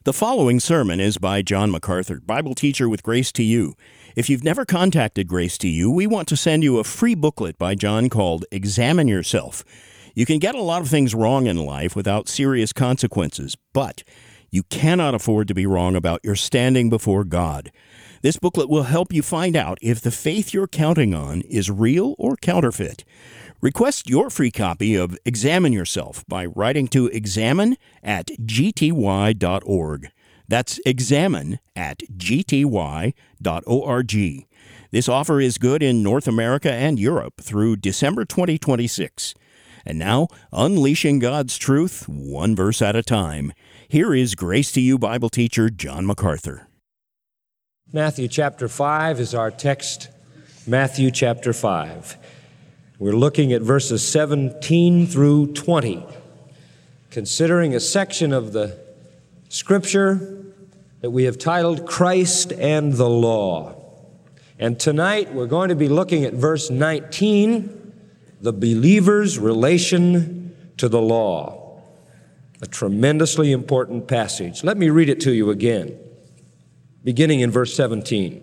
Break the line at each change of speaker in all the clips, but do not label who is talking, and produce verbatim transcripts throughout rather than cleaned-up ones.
The following sermon is by John MacArthur, Bible teacher with Grace to You. If you've never contacted Grace to You, we want to send you a free booklet by John called Examine Yourself. You can get a lot of things wrong in life without serious consequences, but you cannot afford to be wrong about your standing before God. This booklet will help you find out if the faith you're counting on is real or counterfeit. Request your free copy of Examine Yourself by writing to examine at g t y dot org. That's examine at g t y dot org. This offer is good in North America and Europe through December twenty twenty-six. And now, unleashing God's truth, one verse at a time. Here is Grace to You Bible teacher John MacArthur.
Matthew chapter five is our text. Matthew chapter five. We're looking at verses seventeen through twenty, considering a section of the Scripture that we have titled Christ and the Law. And tonight we're going to be looking at verse nineteen, the believer's relation to the law. A tremendously important passage. Let me read it to you again, beginning in verse seventeen.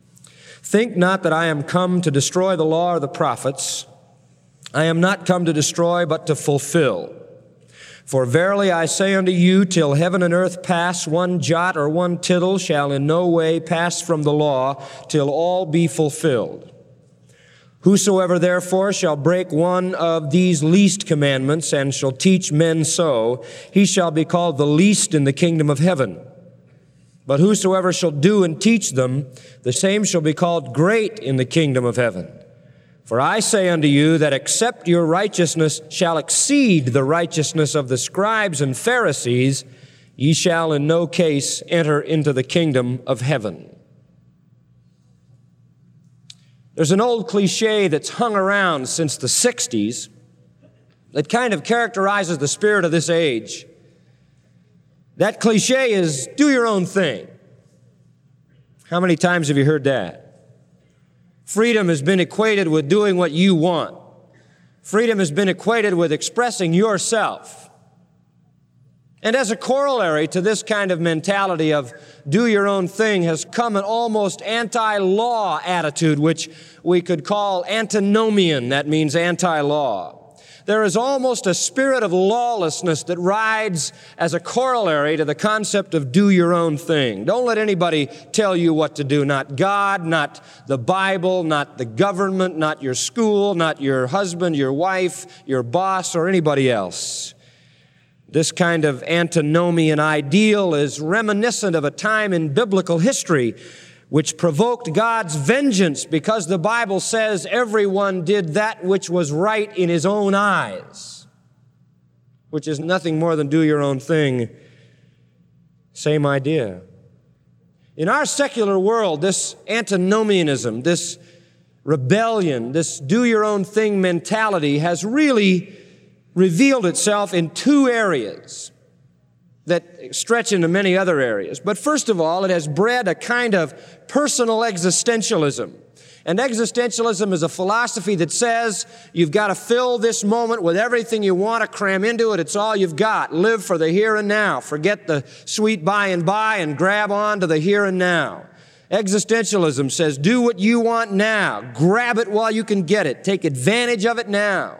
Think not that I am come to destroy the law or the prophets. I am not come to destroy, but to fulfill. For verily I say unto you, till heaven and earth pass, one jot or one tittle shall in no way pass from the law, till all be fulfilled. Whosoever therefore shall break one of these least commandments, and shall teach men so, he shall be called the least in the kingdom of heaven. But whosoever shall do and teach them, the same shall be called great in the kingdom of heaven. For I say unto you that except your righteousness shall exceed the righteousness of the scribes and Pharisees, ye shall in no case enter into the kingdom of heaven. There's an old cliche that's hung around since the sixties that kind of characterizes the spirit of this age. That cliche is, do your own thing. How many times have you heard that? Freedom has been equated with doing what you want. Freedom has been equated with expressing yourself. And as a corollary to this kind of mentality of do your own thing has come an almost anti-law attitude, which we could call antinomian. That means anti-law. There is almost a spirit of lawlessness that rides as a corollary to the concept of do your own thing. Don't let anybody tell you what to do. Not God, not the Bible, not the government, not your school, not your husband, your wife, your boss, or anybody else. This kind of antinomian ideal is reminiscent of a time in biblical history which provoked God's vengeance because the Bible says everyone did that which was right in his own eyes, which is nothing more than do your own thing. Same idea. In our secular world, this antinomianism, this rebellion, this do your own thing mentality has really revealed itself in two areas that stretch into many other areas. But first of all, it has bred a kind of personal existentialism. And existentialism is a philosophy that says you've got to fill this moment with everything you want to cram into it. It's all you've got. Live for the here and now. Forget the sweet by and by and grab on to the here and now. Existentialism says do what you want now. Grab it while you can get it. Take advantage of it now.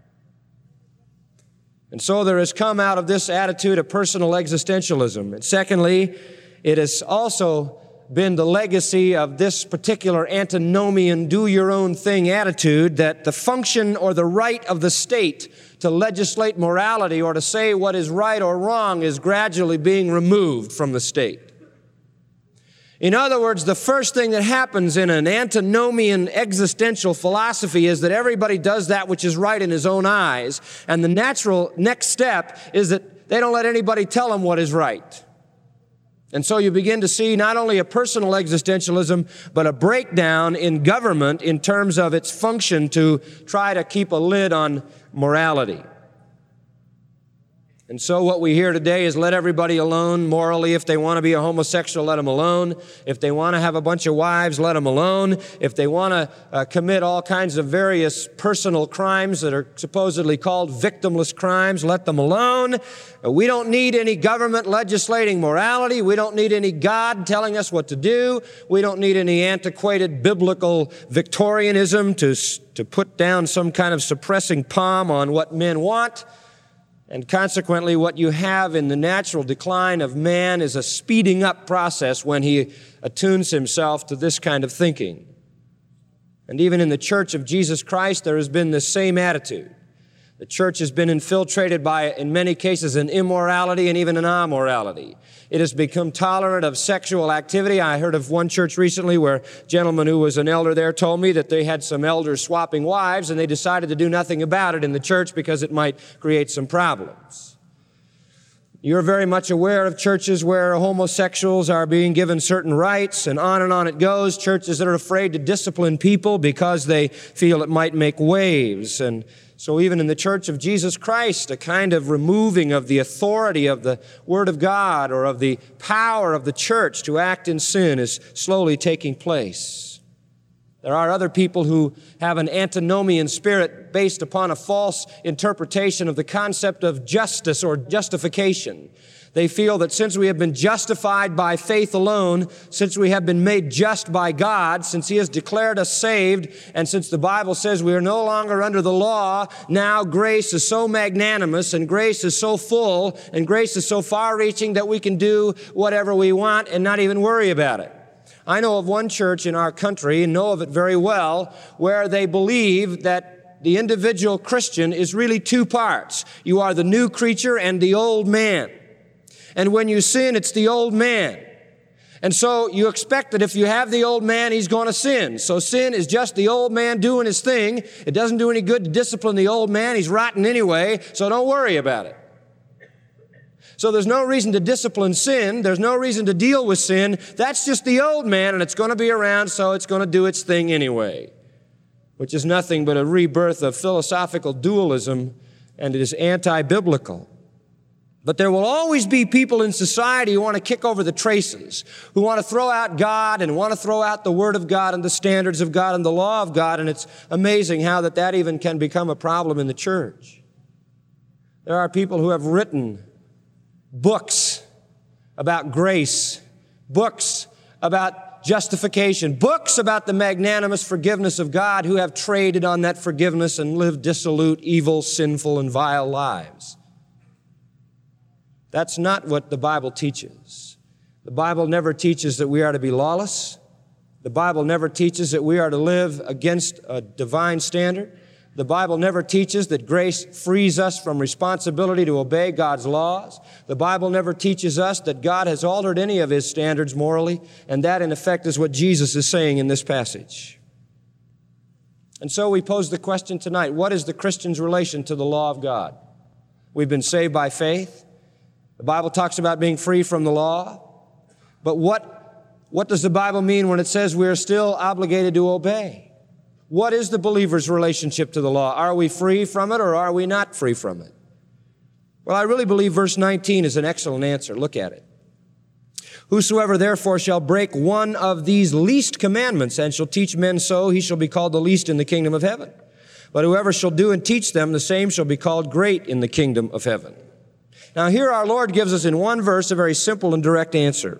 And so there has come out of this attitude a personal existentialism. And secondly, it has also been the legacy of this particular antinomian, do-your-own-thing attitude that the function or the right of the state to legislate morality or to say what is right or wrong is gradually being removed from the state. In other words, the first thing that happens in an antinomian existential philosophy is that everybody does that which is right in his own eyes, and the natural next step is that they don't let anybody tell them what is right. And so you begin to see not only a personal existentialism, but a breakdown in government in terms of its function to try to keep a lid on morality. And so what we hear today is let everybody alone morally. If they want to be a homosexual, let them alone. If they want to have a bunch of wives, let them alone. If they want to uh, commit all kinds of various personal crimes that are supposedly called victimless crimes, let them alone. Uh, we don't need any government legislating morality. We don't need any God telling us what to do. We don't need any antiquated biblical Victorianism to, to put down some kind of suppressing palm on what men want. And consequently, what you have in the natural decline of man is a speeding up process when he attunes himself to this kind of thinking. And even in the Church of Jesus Christ, there has been the same attitude. The church has been infiltrated by, in many cases, an immorality and even an amorality. It has become tolerant of sexual activity. I heard of one church recently where a gentleman who was an elder there told me that they had some elders swapping wives, and they decided to do nothing about it in the church because it might create some problems. You're very much aware of churches where homosexuals are being given certain rights, and on and on it goes. Churches that are afraid to discipline people because they feel it might make waves. And so even in the Church of Jesus Christ, a kind of removing of the authority of the Word of God or of the power of the church to act in sin is slowly taking place. There are other people who have an antinomian spirit based upon a false interpretation of the concept of justice or justification. They feel that since we have been justified by faith alone, since we have been made just by God, since He has declared us saved, and since the Bible says we are no longer under the law, now grace is so magnanimous and grace is so full and grace is so far-reaching that we can do whatever we want and not even worry about it. I know of one church in our country, and know of it very well, where they believe that the individual Christian is really two parts. You are the new creature and the old man. And when you sin, it's the old man. And so you expect that if you have the old man, he's going to sin. So sin is just the old man doing his thing. It doesn't do any good to discipline the old man. He's rotten anyway, so don't worry about it. So there's no reason to discipline sin. There's no reason to deal with sin. That's just the old man, and it's going to be around, so it's going to do its thing anyway, which is nothing but a rebirth of philosophical dualism, and it is anti-biblical. But there will always be people in society who want to kick over the traces, who want to throw out God and want to throw out the Word of God and the standards of God and the law of God, and it's amazing how that that even can become a problem in the church. There are people who have written books about grace, books about justification, books about the magnanimous forgiveness of God, who have traded on that forgiveness and lived dissolute, evil, sinful, and vile lives. That's not what the Bible teaches. The Bible never teaches that we are to be lawless. The Bible never teaches that we are to live against a divine standard. The Bible never teaches that grace frees us from responsibility to obey God's laws. The Bible never teaches us that God has altered any of His standards morally, and that, in effect, is what Jesus is saying in this passage. And so we pose the question tonight, what is the Christian's relation to the law of God? We've been saved by faith. The Bible talks about being free from the law. But what, what does the Bible mean when it says we are still obligated to obey? What is the believer's relationship to the law? Are we free from it or are we not free from it? Well, I really believe verse nineteen is an excellent answer. Look at it. Whosoever therefore shall break one of these least commandments and shall teach men so, he shall be called the least in the kingdom of heaven. But whoever shall do and teach them, the same shall be called great in the kingdom of heaven. Now here our Lord gives us in one verse a very simple and direct answer.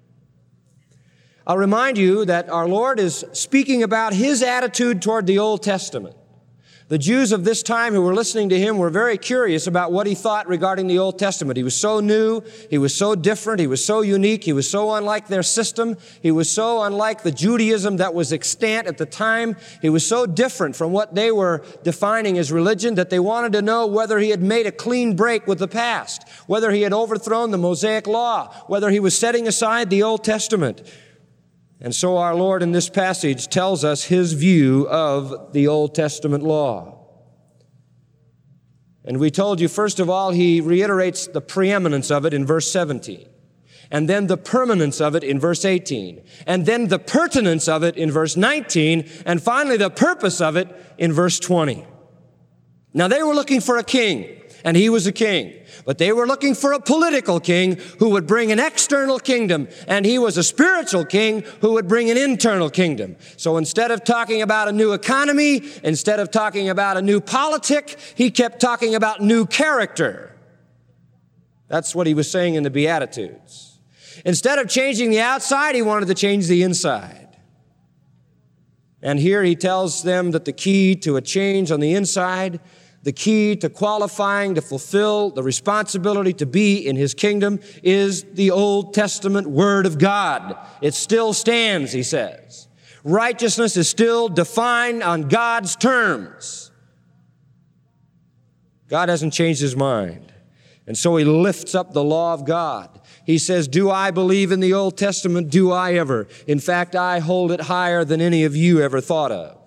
I'll remind you that our Lord is speaking about His attitude toward the Old Testament. The Jews of this time who were listening to Him were very curious about what He thought regarding the Old Testament. He was so new, He was so different, He was so unique, He was so unlike their system, He was so unlike the Judaism that was extant at the time, He was so different from what they were defining as religion that they wanted to know whether He had made a clean break with the past, whether He had overthrown the Mosaic Law, whether He was setting aside the Old Testament. And so our Lord in this passage tells us His view of the Old Testament law. And we told you, first of all, He reiterates the preeminence of it in verse seventeen, and then the permanence of it in verse eighteen, and then the pertinence of it in verse nineteen, and finally the purpose of it in verse twenty. Now they were looking for a king, and he was a king. But they were looking for a political king who would bring an external kingdom, and he was a spiritual king who would bring an internal kingdom. So instead of talking about a new economy, instead of talking about a new politic, he kept talking about new character. That's what he was saying in the Beatitudes. Instead of changing the outside, he wanted to change the inside. And here he tells them that the key to a change on the inside, the key to qualifying to fulfill the responsibility to be in his kingdom, is the Old Testament Word of God. It still stands, he says. Righteousness is still defined on God's terms. God hasn't changed his mind. And so he lifts up the law of God. He says, do I believe in the Old Testament? Do I ever? In fact, I hold it higher than any of you ever thought of.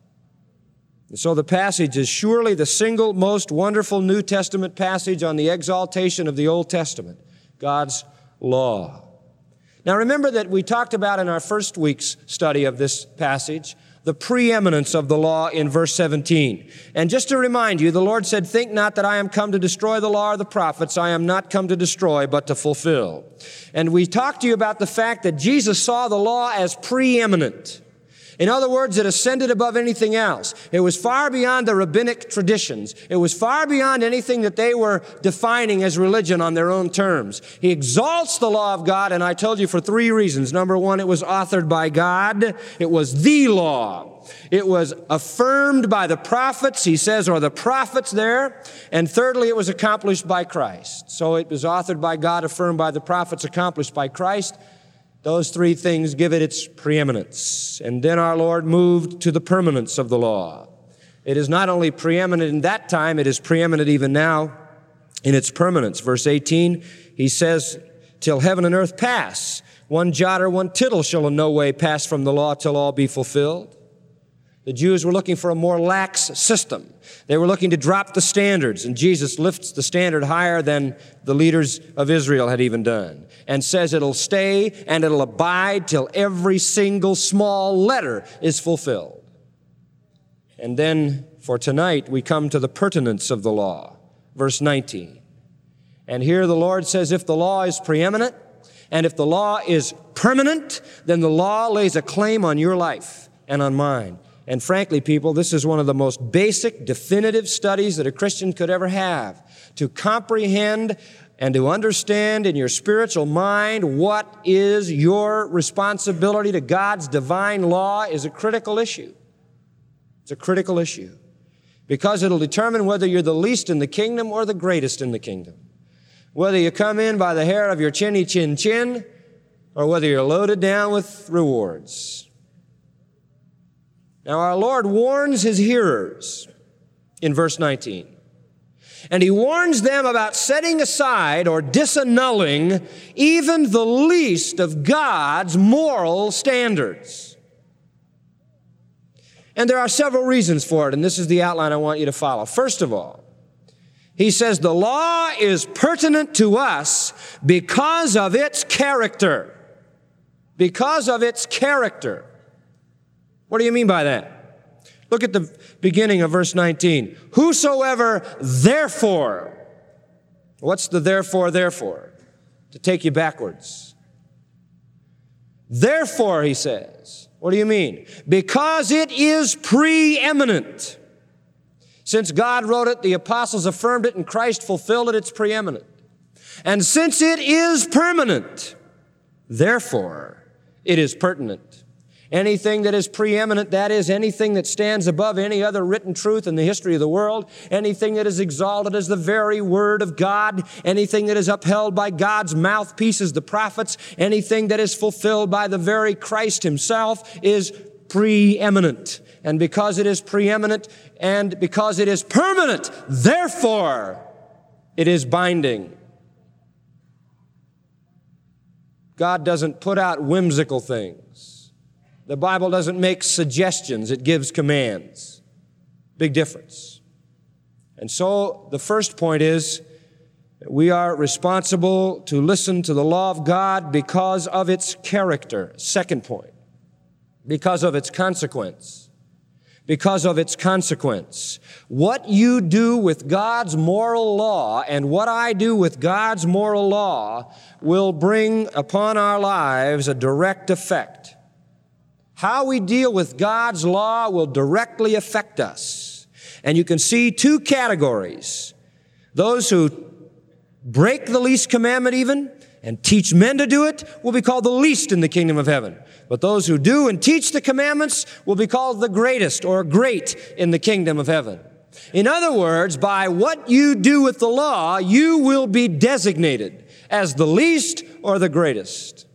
And so the passage is surely the single most wonderful New Testament passage on the exaltation of the Old Testament, God's law. Now remember that we talked about in our first week's study of this passage the preeminence of the law in verse seventeen. And just to remind you, the Lord said, think not that I am come to destroy the law or the prophets. I am not come to destroy, but to fulfill. And we talked to you about the fact that Jesus saw the law as preeminent. In other words, it ascended above anything else. It was far beyond the rabbinic traditions. It was far beyond anything that they were defining as religion on their own terms. He exalts the law of God, and I told you for three reasons. Number one, it was authored by God. It was the law. It was affirmed by the prophets, he says, or the prophets there. And thirdly, it was accomplished by Christ. So it was authored by God, affirmed by the prophets, accomplished by Christ. Those three things give it its preeminence. And then our Lord moved to the permanence of the law. It is not only preeminent in that time, it is preeminent even now in its permanence. Verse eighteen, he says, till heaven and earth pass, one jot or one tittle shall in no way pass from the law till all be fulfilled. The Jews were looking for a more lax system. They were looking to drop the standards, and Jesus lifts the standard higher than the leaders of Israel had even done, and says it'll stay and it'll abide till every single small letter is fulfilled. And then for tonight, we come to the pertinence of the law. Verse nineteen. And here the Lord says, if the law is preeminent, and if the law is permanent, then the law lays a claim on your life and on mine. And frankly, people, this is one of the most basic, definitive studies that a Christian could ever have. To comprehend and to understand in your spiritual mind what is your responsibility to God's divine law is a critical issue. It's a critical issue. Because it'll determine whether you're the least in the kingdom or the greatest in the kingdom. Whether you come in by the hair of your chinny chin chin, or whether you're loaded down with rewards. Now, our Lord warns his hearers in verse nineteen. And he warns them about setting aside or disannulling even the least of God's moral standards. And there are several reasons for it, and this is the outline I want you to follow. First of all, he says the law is pertinent to us because of its character. Because of its character. What do you mean by that? Look at the beginning of verse nineteen. Whosoever therefore, what's the therefore, therefore? To take you backwards. Therefore, he says, what do you mean? Because it is preeminent. Since God wrote it, the apostles affirmed it, and Christ fulfilled it, it's preeminent. And since it is permanent, therefore, it is pertinent. Anything that is preeminent, that is, anything that stands above any other written truth in the history of the world, anything that is exalted as the very Word of God, anything that is upheld by God's mouthpieces, the prophets, anything that is fulfilled by the very Christ himself is preeminent. And because it is preeminent and because it is permanent, therefore, it is binding. God doesn't put out whimsical things. The Bible doesn't make suggestions, it gives commands. Big difference. And so the first point is that we are responsible to listen to the law of God because of its character. Second point, because of its consequence. because of its consequence. What you do with God's moral law and what I do with God's moral law will bring upon our lives a direct effect. How we deal with God's law will directly affect us. And you can see two categories. Those who break the least commandment even and teach men to do it will be called the least in the kingdom of heaven. But those who do and teach the commandments will be called the greatest or great in the kingdom of heaven. In other words, by what you do with the law, you will be designated as the least or the greatest.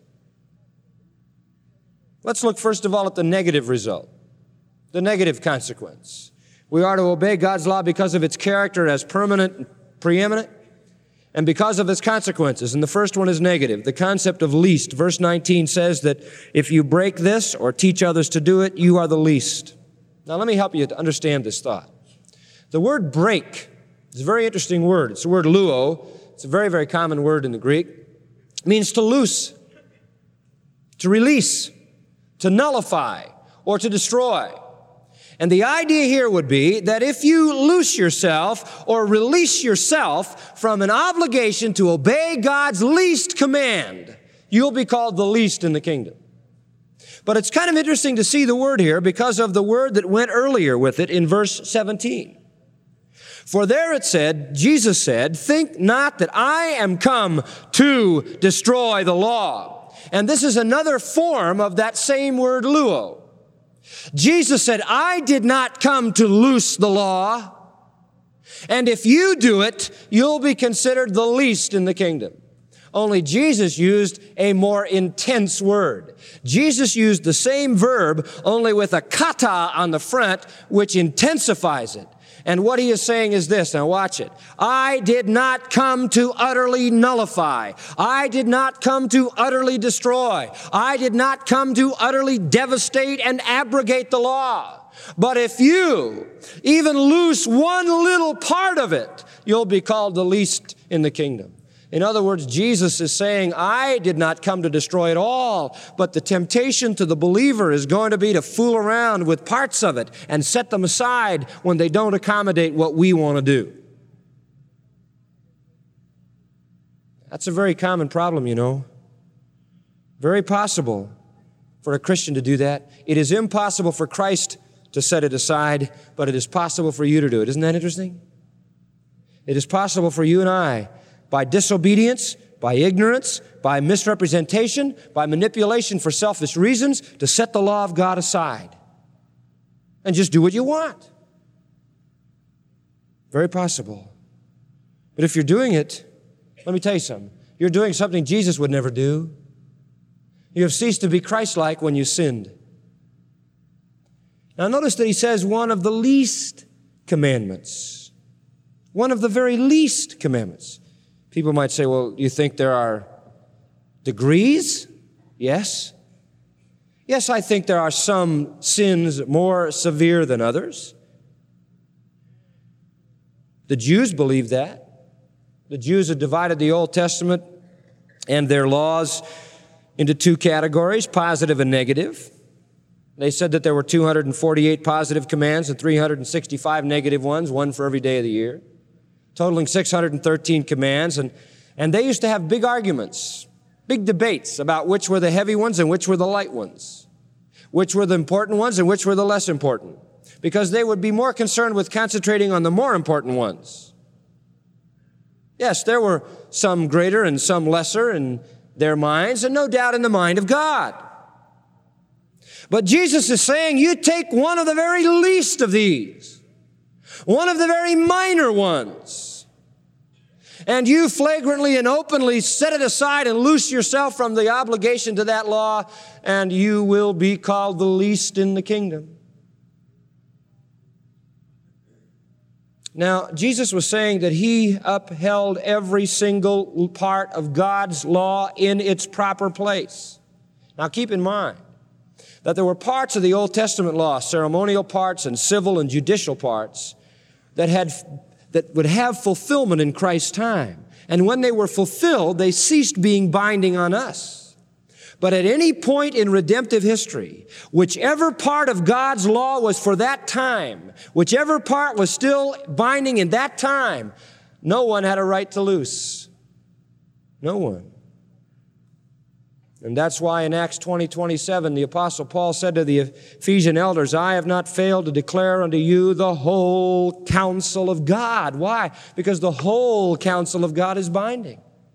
Let's look first of all at the negative result, the negative consequence. We are to obey God's law because of its character as permanent and preeminent, and because of its consequences. And the first one is negative, the concept of least. Verse nineteen says that if you break this or teach others to do it, you are the least. Now let me help you to understand this thought. The word break is a very interesting word. It's the word luo. It's a very, very common word in the Greek. It means to loose, to release, to nullify, or to destroy. And the idea here would be that if you loose yourself or release yourself from an obligation to obey God's least command, you'll be called the least in the kingdom. But it's kind of interesting to see the word here because of the word that went earlier with it in verse seventeen. For there it said, Jesus said, think not that I am come to destroy the law. And this is another form of that same word luo. Jesus said, I did not come to loose the law, and if you do it, you'll be considered the least in the kingdom. Only Jesus used a more intense word. Jesus used the same verb, only with a kata on the front, which intensifies it. And what he is saying is this, now watch it. I did not come to utterly nullify. I did not come to utterly destroy. I did not come to utterly devastate and abrogate the law. But if you even loose one little part of it, you'll be called the least in the kingdom. In other words, Jesus is saying, I did not come to destroy it all, but the temptation to the believer is going to be to fool around with parts of it and set them aside when they don't accommodate what we want to do. That's a very common problem, you know. Very possible for a Christian to do that. It is impossible for Christ to set it aside, but it is possible for you to do it. Isn't that interesting? It is possible for you and I, by disobedience, by ignorance, by misrepresentation, by manipulation for selfish reasons, to set the law of God aside and just do what you want. Very possible. But if you're doing it, let me tell you something. You're doing something Jesus would never do. You have ceased to be Christ-like when you sinned. Now notice that he says one of the least commandments. One of the very least commandments. People might say, well, you think there are degrees? Yes. Yes, I think there are some sins more severe than others. The Jews believe that. The Jews had divided the Old Testament and their laws into two categories, positive and negative. They said that there were two hundred forty-eight positive commands and three hundred sixty-five negative ones, one for every day of the year, totaling six hundred thirteen commands. And, and they used to have big arguments, big debates about which were the heavy ones and which were the light ones, which were the important ones and which were the less important, because they would be more concerned with concentrating on the more important ones. Yes, there were some greater and some lesser in their minds, and no doubt in the mind of God. But Jesus is saying, you take one of the very least of these, one of the very minor ones, and you flagrantly and openly set it aside and loose yourself from the obligation to that law, and you will be called the least in the kingdom. Now, Jesus was saying that he upheld every single part of God's law in its proper place. Now, keep in mind that there were parts of the Old Testament law, ceremonial parts and civil and judicial parts, that had that would have fulfillment in Christ's time. And when they were fulfilled, they ceased being binding on us. But at any point in redemptive history, whichever part of God's law was for that time, whichever part was still binding in that time, no one had a right to loose. No one. And that's why in Acts twenty, twenty-seven, the Apostle Paul said to the Ephesian elders, I have not failed to declare unto you the whole counsel of God. Why? Because the whole counsel of God is binding.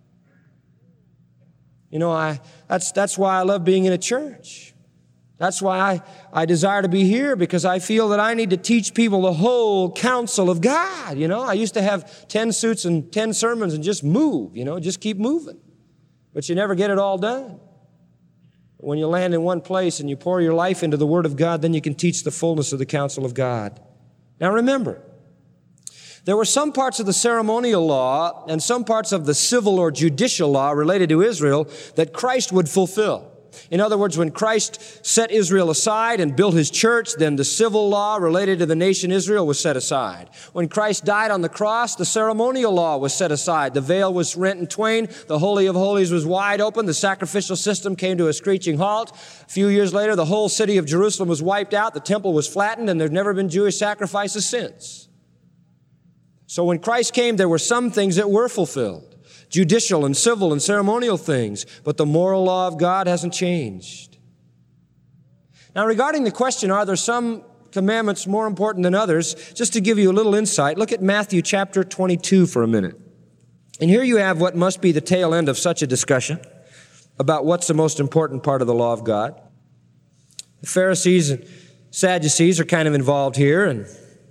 You know, I, that's, that's why I love being in a church. That's why I, I desire to be here, because I feel that I need to teach people the whole counsel of God. You know, I used to have ten suits and ten sermons and just move, you know, just keep moving. But you never get it all done. When you land in one place and you pour your life into the Word of God, then you can teach the fullness of the counsel of God. Now remember, there were some parts of the ceremonial law and some parts of the civil or judicial law related to Israel that Christ would fulfill. In other words, when Christ set Israel aside and built His church, then the civil law related to the nation Israel was set aside. When Christ died on the cross, the ceremonial law was set aside. The veil was rent in twain. The Holy of Holies was wide open. The sacrificial system came to a screeching halt. A few years later, the whole city of Jerusalem was wiped out. The temple was flattened, and there's never been Jewish sacrifices since. So when Christ came, there were some things that were fulfilled. Judicial and civil and ceremonial things, but the moral law of God hasn't changed. Now, regarding the question, are there some commandments more important than others, just to give you a little insight, look at Matthew chapter twenty-two for a minute. And here you have what must be the tail end of such a discussion about what's the most important part of the law of God. The Pharisees and Sadducees are kind of involved here, and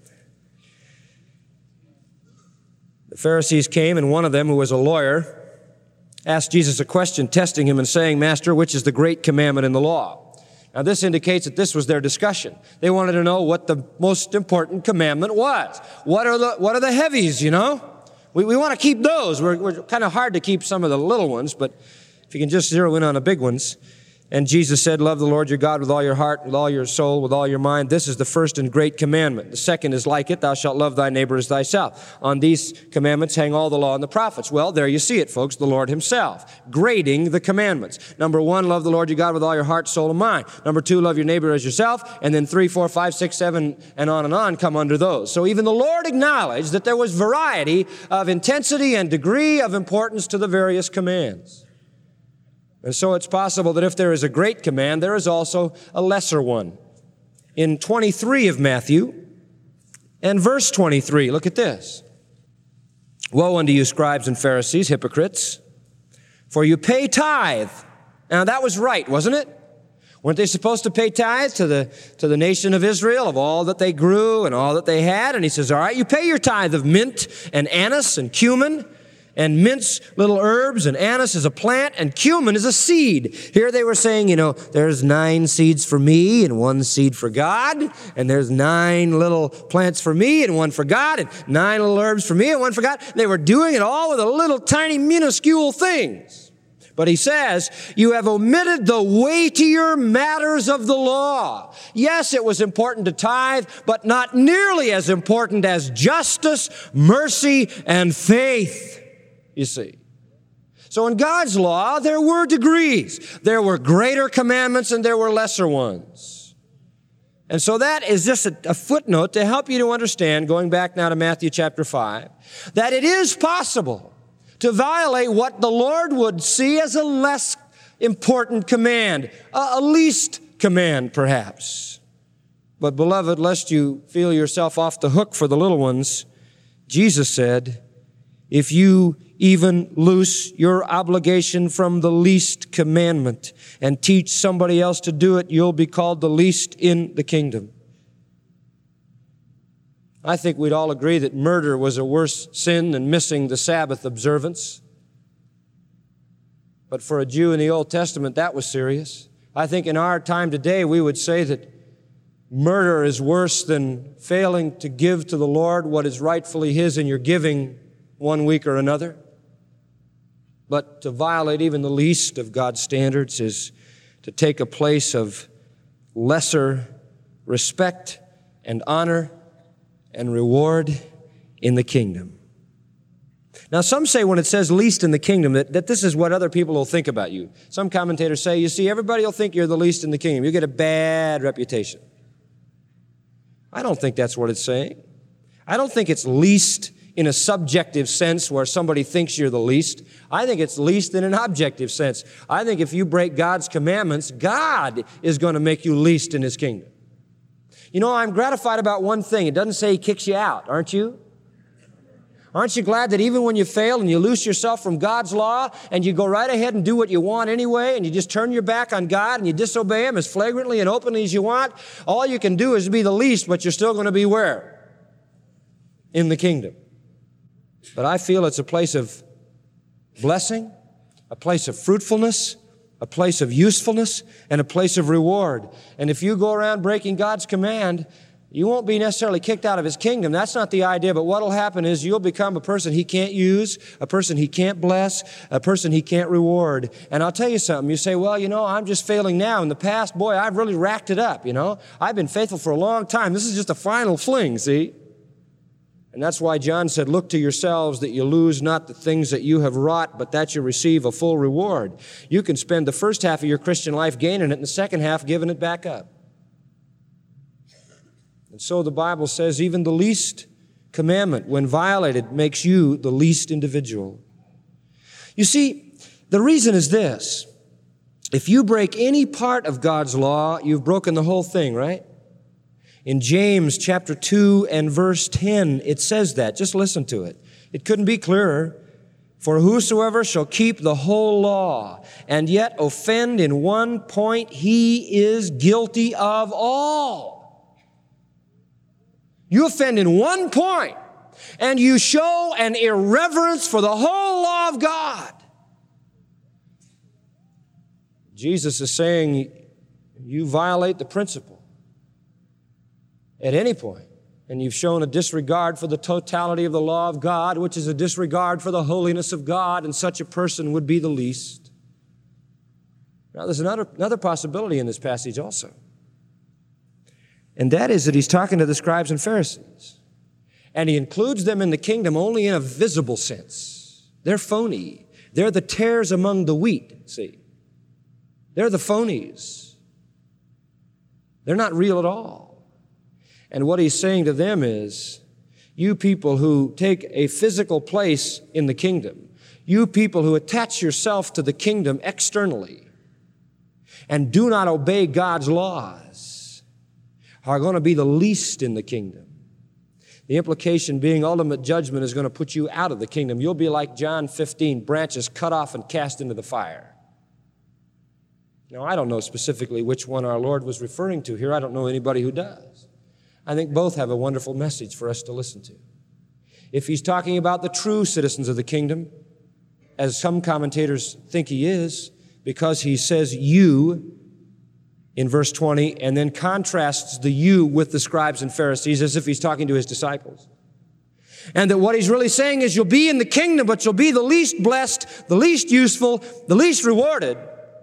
the Pharisees came, and one of them, who was a lawyer, asked Jesus a question, testing him and saying, Master, which is the great commandment in the law? Now, this indicates that this was their discussion. They wanted to know what the most important commandment was. What are the, what are the heavies, you know? We, we want to keep those. We're, we're kind of hard to keep some of the little ones, but if you can just zero in on the big ones. And Jesus said, love the Lord your God with all your heart, with all your soul, with all your mind. This is the first and great commandment. The second is like it, thou shalt love thy neighbor as thyself. On these commandments hang all the law and the prophets. Well, there you see it, folks, the Lord Himself, grading the commandments. Number one, love the Lord your God with all your heart, soul, and mind. Number two, love your neighbor as yourself. And then three, four, five, six, seven, and on and on come under those. So even the Lord acknowledged that there was variety of intensity and degree of importance to the various commands. And so it's possible that if there is a great command, there is also a lesser one. In twenty-three of Matthew, and verse twenty-three, look at this. Woe unto you, scribes and Pharisees, hypocrites, for you pay tithe. Now that was right, wasn't it? Weren't they supposed to pay tithe to the, to the nation of Israel of all that they grew and all that they had? And He says, all right, you pay your tithe of mint and anise and cumin, and mint's little herbs, and anise is a plant, and cumin is a seed. Here they were saying, you know, there's nine seeds for me and one seed for God, and there's nine little plants for me and one for God, and nine little herbs for me and one for God. They were doing it all with a little tiny minuscule things. But He says, you have omitted the weightier matters of the law. Yes, it was important to tithe, but not nearly as important as justice, mercy, and faith. You see. So in God's law, there were degrees. There were greater commandments and there were lesser ones. And so that is just a, a footnote to help you to understand, going back now to Matthew chapter five, that it is possible to violate what the Lord would see as a less important command, a, a least command perhaps. But beloved, lest you feel yourself off the hook for the little ones, Jesus said, if you even loose your obligation from the least commandment and teach somebody else to do it, you'll be called the least in the kingdom. I think we'd all agree that murder was a worse sin than missing the Sabbath observance. But for a Jew in the Old Testament, that was serious. I think in our time today, we would say that murder is worse than failing to give to the Lord what is rightfully His in your giving one week or another. But to violate even the least of God's standards is to take a place of lesser respect and honor and reward in the kingdom. Now, some say when it says least in the kingdom that, that this is what other people will think about you. Some commentators say, you see, everybody will think you're the least in the kingdom. You get a bad reputation. I don't think that's what it's saying. I don't think it's least in a subjective sense where somebody thinks you're the least. I think it's least in an objective sense. I think if you break God's commandments, God is going to make you least in His kingdom. You know, I'm gratified about one thing. It doesn't say He kicks you out, aren't you? Aren't you glad that even when you fail and you loose yourself from God's law and you go right ahead and do what you want anyway and you just turn your back on God and you disobey Him as flagrantly and openly as you want, all you can do is be the least, but you're still going to be where? In the kingdom. But I feel it's a place of blessing, a place of fruitfulness, a place of usefulness, and a place of reward. And if you go around breaking God's command, you won't be necessarily kicked out of His kingdom. That's not the idea, but what will happen is you'll become a person He can't use, a person He can't bless, a person He can't reward. And I'll tell you something. You say, well, you know, I'm just failing now. In the past, boy, I've really racked it up, you know. I've been faithful for a long time. This is just a final fling, see? And that's why John said, look to yourselves that you lose not the things that you have wrought, but that you receive a full reward. You can spend the first half of your Christian life gaining it and the second half giving it back up. And so the Bible says even the least commandment, when violated, makes you the least individual. You see, the reason is this. If you break any part of God's law, you've broken the whole thing, right? In James chapter two and verse ten, it says that. Just listen to it. It couldn't be clearer. For whosoever shall keep the whole law and yet offend in one point, he is guilty of all. You offend in one point, and you show an irreverence for the whole law of God. Jesus is saying you violate the principle at any point, and you've shown a disregard for the totality of the law of God, which is a disregard for the holiness of God, and such a person would be the least. Now, there's another, another possibility in this passage also. And that is that he's talking to the scribes and Pharisees. And he includes them in the kingdom only in a visible sense. They're phony. They're the tares among the wheat, see. They're the phonies. They're not real at all. And what he's saying to them is, you people who take a physical place in the kingdom, you people who attach yourself to the kingdom externally and do not obey God's laws, are going to be the least in the kingdom. The implication being ultimate judgment is going to put you out of the kingdom. You'll be like John fifteen, branches cut off and cast into the fire. Now, I don't know specifically which one our Lord was referring to here. I don't know anybody who does. I think both have a wonderful message for us to listen to. If he's talking about the true citizens of the kingdom, as some commentators think he is, because he says you in verse twenty, and then contrasts the you with the scribes and Pharisees as if he's talking to his disciples. And that what he's really saying is you'll be in the kingdom, but you'll be the least blessed, the least useful, the least rewarded.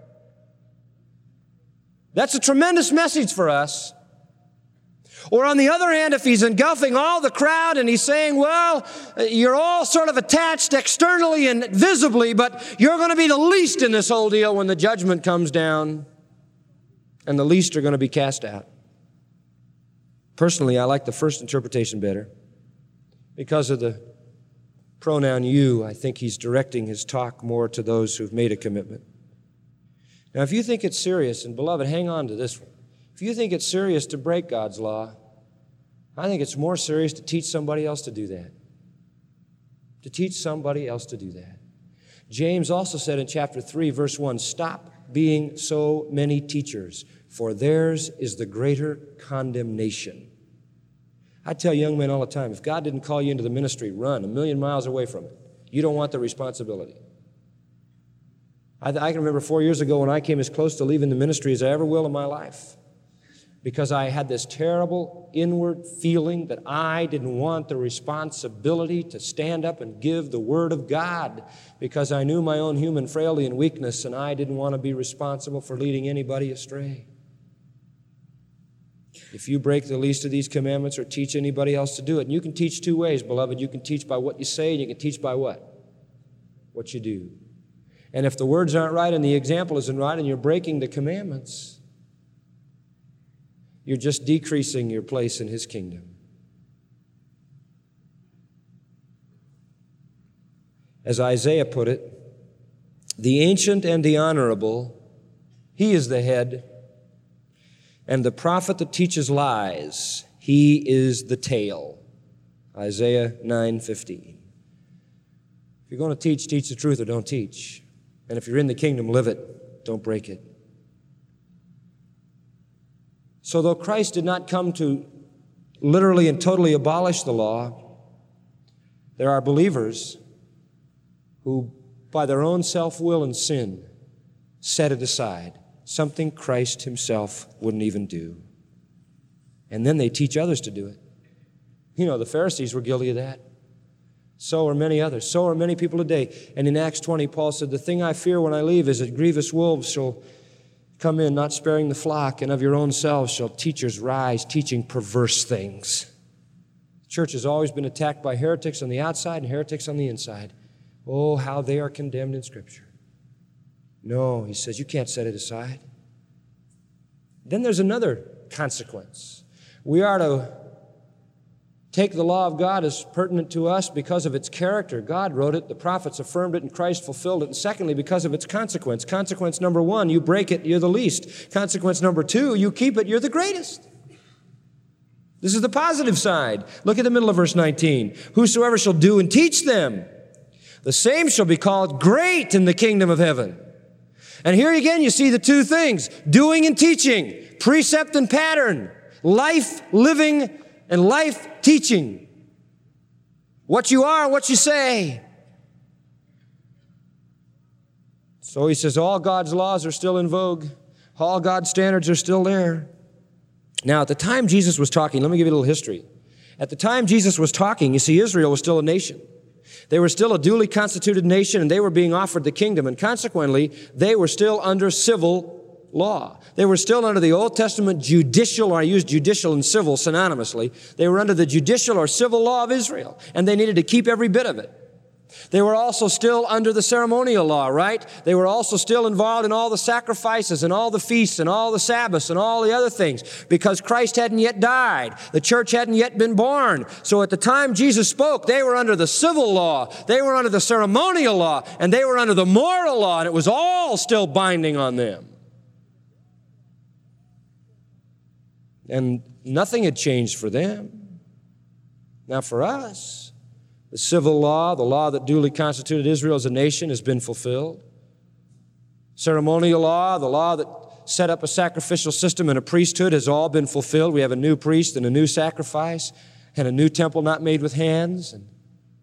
That's a tremendous message for us. Or on the other hand, if he's engulfing all the crowd and he's saying, well, you're all sort of attached externally and visibly, but you're going to be the least in this whole deal when the judgment comes down. And the least are going to be cast out. Personally, I like the first interpretation better. Because of the pronoun you, I think he's directing his talk more to those who've made a commitment. Now, if you think it's serious, and beloved, hang on to this one. If you think it's serious to break God's law, I think it's more serious to teach somebody else to do that. To teach somebody else to do that. James also said in chapter three, verse one, stop being so many teachers, for theirs is the greater condemnation. I tell young men all the time, if God didn't call you into the ministry, run a million miles away from it. You don't want the responsibility. I, I can remember four years ago when I came as close to leaving the ministry as I ever will in my life, because I had this terrible inward feeling that I didn't want the responsibility to stand up and give the Word of God, because I knew my own human frailty and weakness, and I didn't want to be responsible for leading anybody astray. If you break the least of these commandments or teach anybody else to do it, and you can teach two ways, beloved. You can teach by what you say, and you can teach by what? What you do. And if the words aren't right and the example isn't right and you're breaking the commandments, you're just decreasing your place in His kingdom. As Isaiah put it, the ancient and the honorable, He is the head, and the prophet that teaches lies, he is the tail. Isaiah nine fifteen. If you're going to teach, teach the truth or don't teach. And if you're in the kingdom, live it. Don't break it. So though Christ did not come to literally and totally abolish the law, there are believers who, by their own self-will and sin, set it aside, something Christ Himself wouldn't even do. And then they teach others to do it. You know, the Pharisees were guilty of that. So are many others. So are many people today. And in Acts twenty, Paul said, the thing I fear when I leave is that grievous wolves shall come in, not sparing the flock, and of your own selves shall teachers rise, teaching perverse things. The church has always been attacked by heretics on the outside and heretics on the inside. Oh, how they are condemned in Scripture. No, he says, you can't set it aside. Then there's another consequence. We are to take the law of God as pertinent to us because of its character. God wrote it, the prophets affirmed it, and Christ fulfilled it. And secondly, because of its consequence. Consequence number one, you break it, you're the least. Consequence number two, you keep it, you're the greatest. This is the positive side. Look at the middle of verse nineteen. Whosoever shall do and teach them, the same shall be called great in the kingdom of heaven. And here again you see the two things, doing and teaching, precept and pattern, life living and life teaching. What you are, what you say. So he says all God's laws are still in vogue. All God's standards are still there. Now at the time Jesus was talking, let me give you a little history. At the time Jesus was talking, you see, Israel was still a nation. They were still a duly constituted nation, and they were being offered the kingdom, and consequently, they were still under civil law. They were still under the Old Testament judicial, or I use judicial and civil synonymously. They were under the judicial or civil law of Israel, and they needed to keep every bit of it. They were also still under the ceremonial law, right? They were also still involved in all the sacrifices and all the feasts and all the Sabbaths and all the other things because Christ hadn't yet died. The church hadn't yet been born. So at the time Jesus spoke, they were under the civil law, they were under the ceremonial law, and they were under the moral law, and it was all still binding on them. And nothing had changed for them. Now for us, the civil law, the law that duly constituted Israel as a nation, has been fulfilled. Ceremonial law, the law that set up a sacrificial system and a priesthood, has all been fulfilled. We have a new priest and a new sacrifice and a new temple not made with hands. And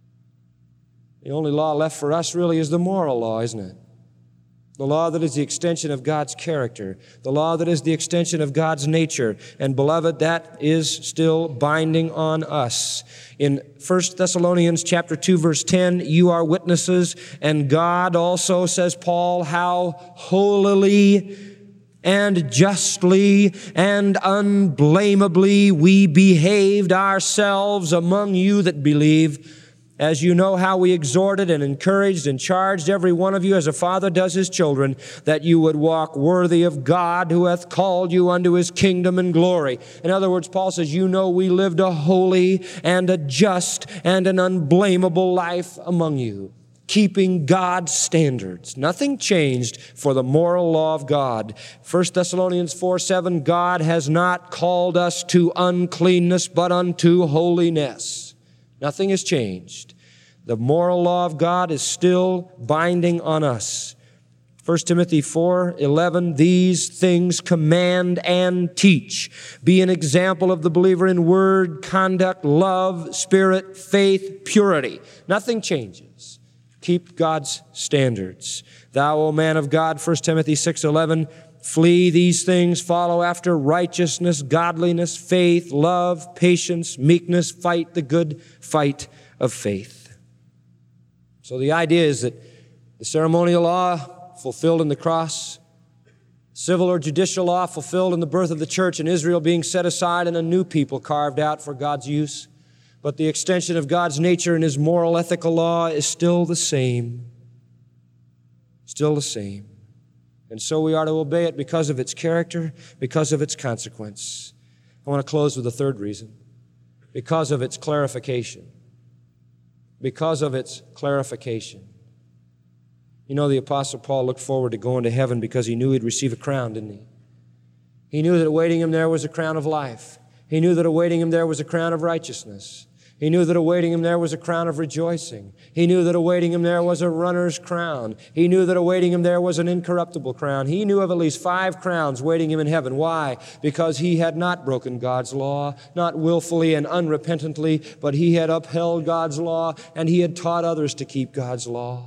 the only law left for us really is the moral law, isn't it? The law that is the extension of God's character. The law that is the extension of God's nature. And beloved, that is still binding on us. In First Thessalonians chapter two, verse ten, you are witnesses, and God also, says Paul, how holily and justly and unblameably we behaved ourselves among you that believe, as you know how we exhorted and encouraged and charged every one of you as a father does his children, that you would walk worthy of God who hath called you unto His kingdom and glory. In other words, Paul says, you know we lived a holy and a just and an unblameable life among you, keeping God's standards. Nothing changed for the moral law of God. First Thessalonians four seven, God has not called us to uncleanness, but unto holiness. Nothing has changed. The moral law of God is still binding on us. First Timothy four eleven, these things command and teach. Be an example of the believer in word, conduct, love, spirit, faith, purity. Nothing changes. Keep God's standards. Thou, O man of God, First Timothy six eleven, flee these things, follow after righteousness, godliness, faith, love, patience, meekness, fight the good fight of faith. So the idea is that the ceremonial law fulfilled in the cross, Civil or judicial law fulfilled in the birth of the church in Israel being set aside and a new people carved out for God's use. But the extension of God's nature and His moral ethical law is still the same. Still the same. And so we are to obey it because of its character, because of its consequence. I want to close with a third reason. Because of its clarification. Because of its clarification. You know, the Apostle Paul looked forward to going to heaven because he knew he'd receive a crown, didn't he? He knew that awaiting him there was a crown of life. He knew that awaiting him there was a crown of righteousness. He knew that awaiting him there was a crown of rejoicing. He knew that awaiting him there was a runner's crown. He knew that awaiting him there was an incorruptible crown. He knew of at least five crowns waiting him in heaven. Why? Because he had not broken God's law, not willfully and unrepentantly, but he had upheld God's law and he had taught others to keep God's law.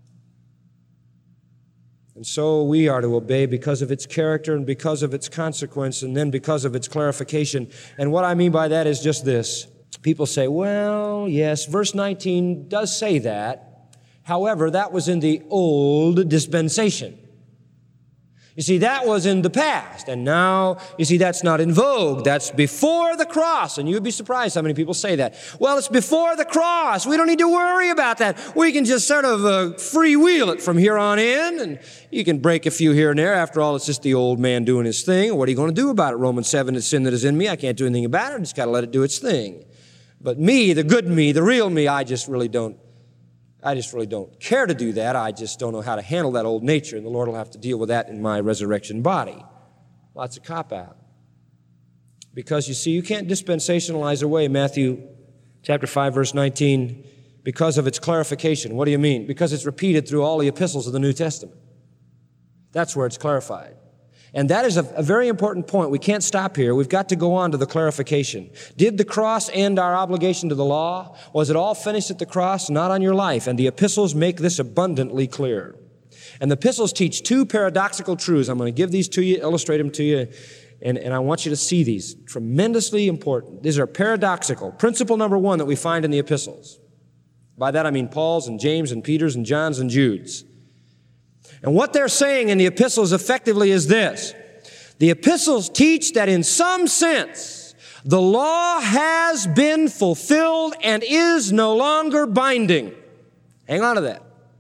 And so we are to obey because of its character and because of its consequence and then because of its clarification. And what I mean by that is just this. People say, well, yes, verse nineteen does say that. However, that was in the old dispensation. You see, that was in the past. And now, you see, that's not in vogue. That's before the cross. And you would be surprised how many people say that. Well, it's before the cross. We don't need to worry about that. We can just sort of uh, freewheel it from here on in. And you can break a few here and there. After all, it's just the old man doing his thing. What are you going to do about it? Romans seven, it's sin that is in me. I can't do anything about it. I just got to let it do its thing. But me, the good me, the real me, I just really don't, I just really don't care to do that. I just don't know how to handle that old nature, and the Lord will have to deal with that in my resurrection body. Lots of cop-out. Because, you see, you can't dispensationalize away Matthew chapter five, verse nineteen, because of its clarification. What do you mean? Because it's repeated through all the epistles of the New Testament. That's where it's clarified. And that is a, a very important point. We can't stop here. We've got to go on to the clarification. Did the cross end our obligation to the law? Was it all finished at the cross? Not on your life. And the epistles make this abundantly clear. And the epistles teach two paradoxical truths. I'm going to give these to you, illustrate them to you, and, and I want you to see these. Tremendously important. These are paradoxical. Principle number one that we find in the epistles. By that I mean Paul's and James and Peter's and John's and Jude's. And what they're saying in the epistles effectively is this. The epistles teach that in some sense, the law has been fulfilled and is no longer binding. Hang on to that.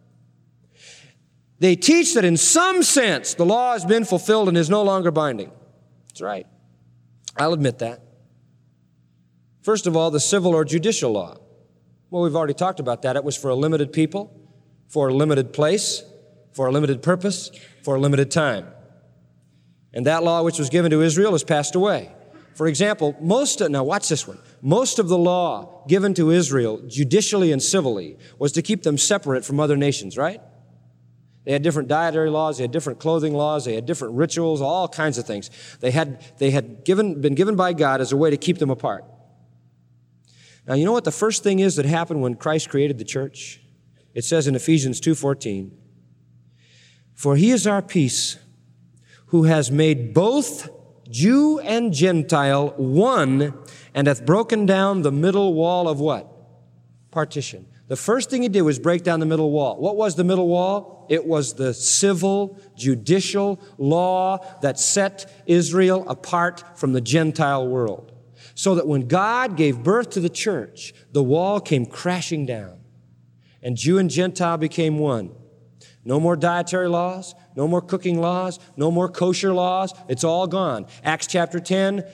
They teach that in some sense, the law has been fulfilled and is no longer binding. That's right. I'll admit that. First of all, the civil or judicial law. Well, we've already talked about that. It was for a limited people, for a limited place, for a limited purpose, for a limited time. And that law which was given to Israel has passed away. For example, most of, now watch this one. Most of the law given to Israel, judicially and civilly, was to keep them separate from other nations, right? They had different dietary laws, they had different clothing laws, they had different rituals, all kinds of things. They had, they had given, been given by God as a way to keep them apart. Now, you know what the first thing is that happened when Christ created the church? It says in Ephesians two fourteen, for he is our peace, who has made both Jew and Gentile one, and hath broken down the middle wall of what? Partition. The first thing he did was break down the middle wall. What was the middle wall? It was the civil, judicial law that set Israel apart from the Gentile world. So that when God gave birth to the church, the wall came crashing down, and Jew and Gentile became one. No more dietary laws, no more cooking laws, no more kosher laws. It's all gone. Acts chapter ten,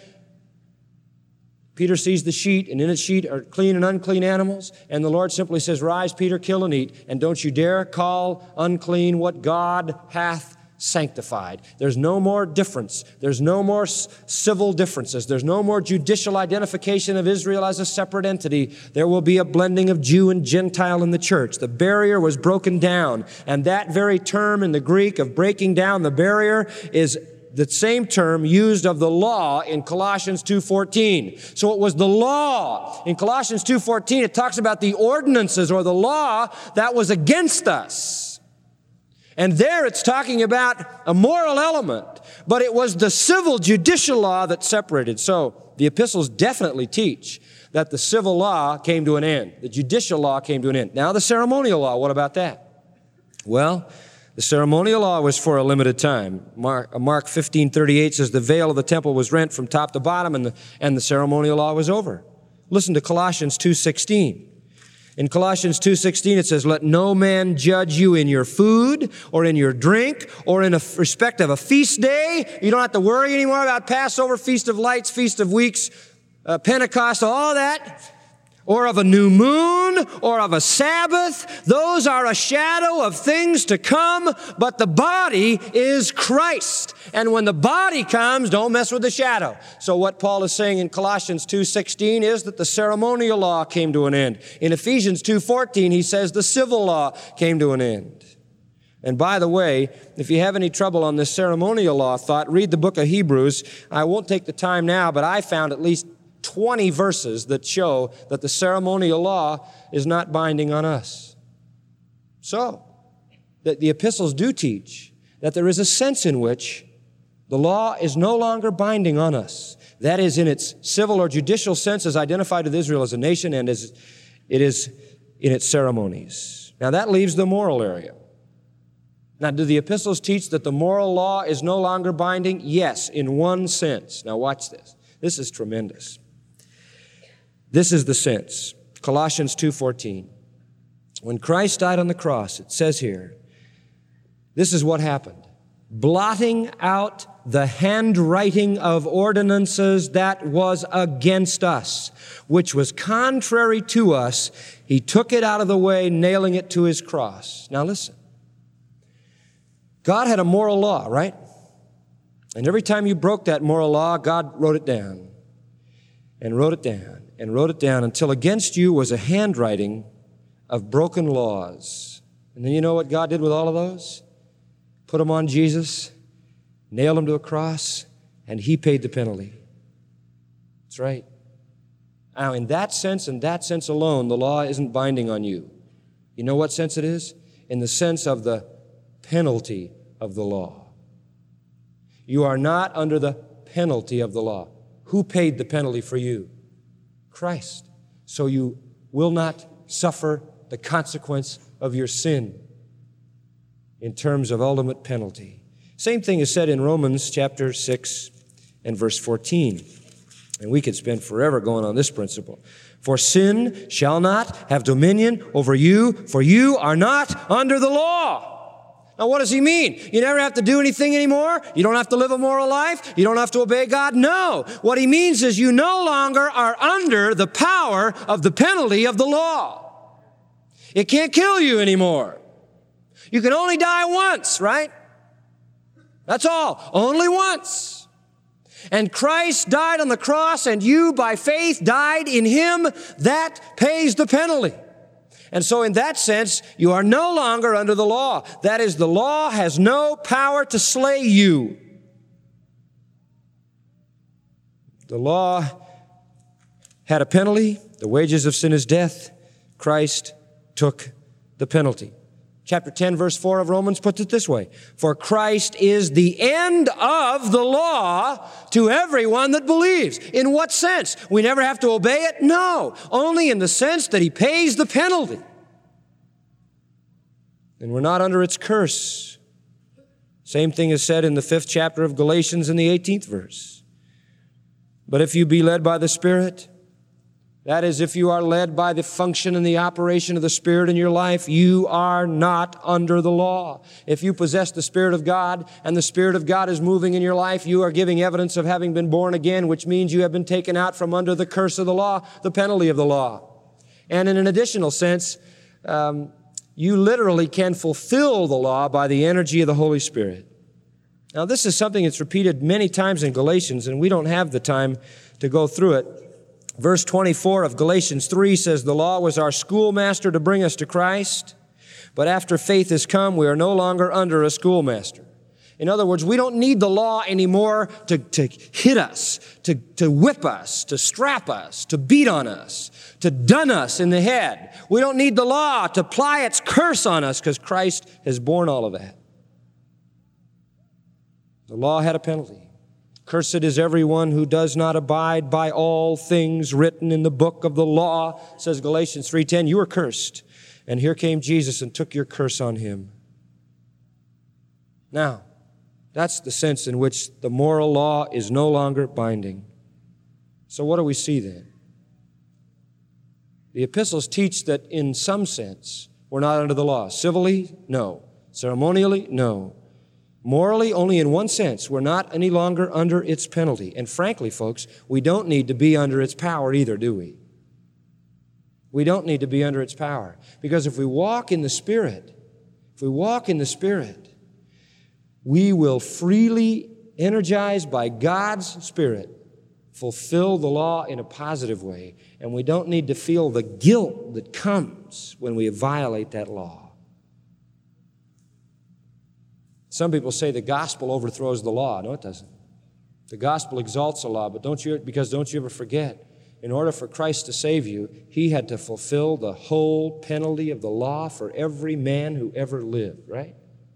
Peter sees the sheet, and in its sheet are clean and unclean animals, and the Lord simply says, rise, Peter, kill and eat, and don't you dare call unclean what God hath sanctified. There's no more difference. There's no more s- civil differences. There's no more judicial identification of Israel as a separate entity. There will be a blending of Jew and Gentile in the church. The barrier was broken down, and that very term in the Greek of breaking down the barrier is the same term used of the law in Colossians two fourteen. So it was the law. In Colossians two fourteen, it talks about the ordinances or the law that was against us. And there it's talking about a moral element, but it was the civil judicial law that separated. So the epistles definitely teach that the civil law came to an end. The judicial law came to an end. Now the ceremonial law, what about that? Well, the The ceremonial law was for a limited time. Mark, Mark fifteen thirty-eight says the veil of the temple was rent from top to bottom and the, and the ceremonial law was over. Listen to Colossians two sixteen. In Colossians two sixteen it says, let no man judge you in your food or in your drink or in a respect of a feast day. You don't have to worry anymore about Passover, Feast of Lights, Feast of Weeks, uh, Pentecost, all that. Or of a new moon, or of a Sabbath. Those are a shadow of things to come, but the body is Christ. And when the body comes, don't mess with the shadow. So what Paul is saying in Colossians two sixteen is that the ceremonial law came to an end. In Ephesians two fourteen, he says the civil law came to an end. And by the way, if you have any trouble on this ceremonial law thought, read the book of Hebrews. I won't take the time now, but I found at least twenty verses that show that the ceremonial law is not binding on us. So, that the epistles do teach that there is a sense in which the law is no longer binding on us. That is, in its civil or judicial sense as identified with Israel as a nation, and as it is in its ceremonies. Now that leaves the moral area. Now, do the epistles teach that the moral law is no longer binding? Yes, in one sense. Now watch this. This is tremendous. This is the sense. Colossians two fourteen. When Christ died on the cross, it says here, this is what happened. Blotting out the handwriting of ordinances that was against us, which was contrary to us, he took it out of the way, nailing it to his cross. Now listen. God had a moral law, right? And every time you broke that moral law, God wrote it down and wrote it down and wrote it down until against you was a handwriting of broken laws. And then you know what God did with all of those? Put them on Jesus, nailed him to a cross, and he paid the penalty. That's right. Now, in that sense, in that sense alone, the law isn't binding on you. You know what sense it is? In the sense of the penalty of the law. You are not under the penalty of the law. Who paid the penalty for you? Christ. So you will not suffer the consequence of your sin in terms of ultimate penalty. Same thing is said in Romans chapter six and verse fourteen. And we could spend forever going on this principle. For sin shall not have dominion over you, for you are not under the law. Now, what does he mean? You never have to do anything anymore? You don't have to live a moral life? You don't have to obey God? No. What he means is you no longer are under the power of the penalty of the law. It can't kill you anymore. You can only die once, right? That's all. Only once. And Christ died on the cross, and you, by faith, died in him. That pays the penalty. And so in that sense, you are no longer under the law. That is, the law has no power to slay you. The law had a penalty. The wages of sin is death. Christ took the penalty. Chapter ten, verse four of Romans puts it this way. For Christ is the end of the law to everyone that believes. In what sense? We never have to obey it? No. Only in the sense that he pays the penalty. And we're not under its curse. Same thing is said in the fifth chapter of Galatians in the eighteenth verse. But if you be led by the Spirit, that is, if you are led by the function and the operation of the Spirit in your life, you are not under the law. If you possess the Spirit of God and the Spirit of God is moving in your life, you are giving evidence of having been born again, which means you have been taken out from under the curse of the law, the penalty of the law. And in an additional sense, um, you literally can fulfill the law by the energy of the Holy Spirit. Now, this is something that's repeated many times in Galatians, and we don't have the time to go through it. Verse twenty-four of Galatians three says, the law was our schoolmaster to bring us to Christ, but after faith has come, we are no longer under a schoolmaster. In other words, we don't need the law anymore to, to hit us, to, to whip us, to strap us, to beat on us, to dun us in the head. We don't need the law to apply its curse on us because Christ has borne all of that. The law had a penalty. Cursed is everyone who does not abide by all things written in the book of the law, says Galatians three ten. You are cursed. And here came Jesus and took your curse on him. Now, that's the sense in which the moral law is no longer binding. So what do we see then? The epistles teach that in some sense we're not under the law. Civilly, no. Ceremonially, no. Morally, only in one sense. We're not any longer under its penalty. And frankly, folks, we don't need to be under its power either, do we? We don't need to be under its power. Because if we walk in the Spirit, if we walk in the Spirit, we will freely, energized by God's Spirit, fulfill the law in a positive way. And we don't need to feel the guilt that comes when we violate that law. Some people say the gospel overthrows the law. No, it doesn't. The gospel exalts the law, but don't you, because don't you ever forget, in order for Christ to save you, He had to fulfill the whole penalty of the law for every man who ever lived, right?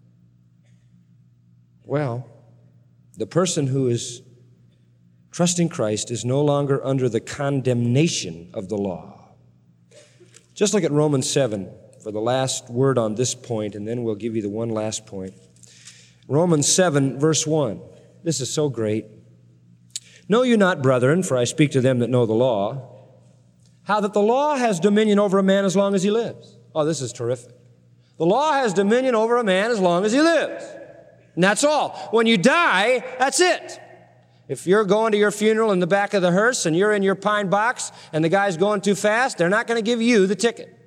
Well, the person who is trusting Christ is no longer under the condemnation of the law. Just look at Romans seven for the last word on this point, and then we'll give you the one last point. Romans seven, verse one. This is so great. Know you not, brethren, for I speak to them that know the law, how that the law has dominion over a man as long as he lives. Oh, this is terrific. The law has dominion over a man as long as he lives. And that's all. When you die, that's it. If you're going to your funeral in the back of the hearse and you're in your pine box and the guy's going too fast, they're not going to give you the ticket.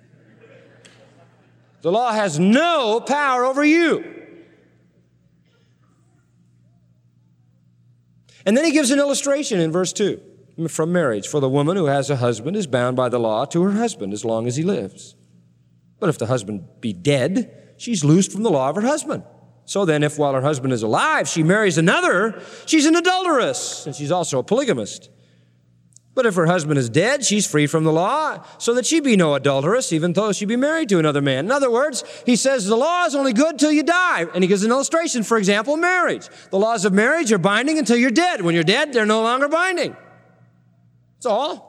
The law has no power over you. And then he gives an illustration in verse two from marriage. For the woman who has a husband is bound by the law to her husband as long as he lives. But if the husband be dead, she's loosed from the law of her husband. So then, if while her husband is alive, she marries another, she's an adulteress, and she's also a polygamist. But if her husband is dead, she's free from the law, so that she be no adulteress, even though she be married to another man. In other words, he says the law is only good till you die. And he gives an illustration, for example, marriage. The laws of marriage are binding until you're dead. When you're dead, they're no longer binding. That's all.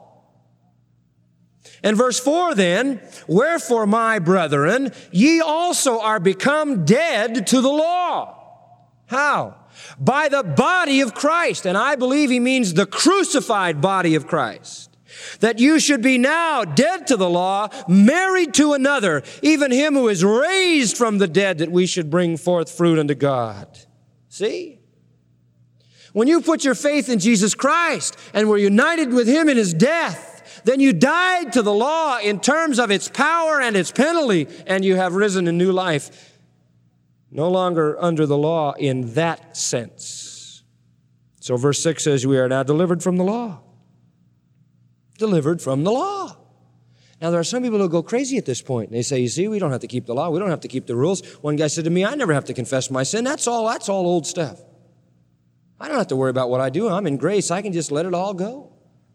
And verse four then, wherefore, my brethren, ye also are become dead to the law. How? By the body of Christ. And I believe he means the crucified body of Christ. That you should be now dead to the law, married to another, even him who is raised from the dead, that we should bring forth fruit unto God. See? When you put your faith in Jesus Christ and were united with him in his death, then you died to the law in terms of its power and its penalty, and you have risen in new life. No longer under the law in that sense. So verse six says, we are now delivered from the law. Delivered from the law. Now there are some people who go crazy at this point. They say, you see, we don't have to keep the law. We don't have to keep the rules. One guy said to me, I never have to confess my sin. That's all, that's all old stuff. I don't have to worry about what I do. I'm in grace. I can just let it all go.